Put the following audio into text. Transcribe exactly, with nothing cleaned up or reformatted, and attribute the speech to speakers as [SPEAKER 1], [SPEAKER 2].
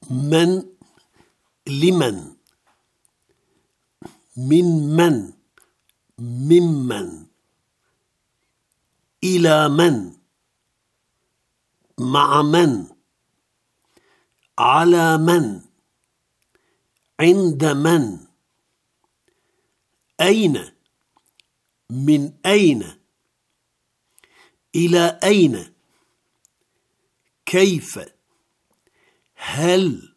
[SPEAKER 1] من لمن من من ممن إلى من مع من على من عند من أين من أين إلى أين كيف هل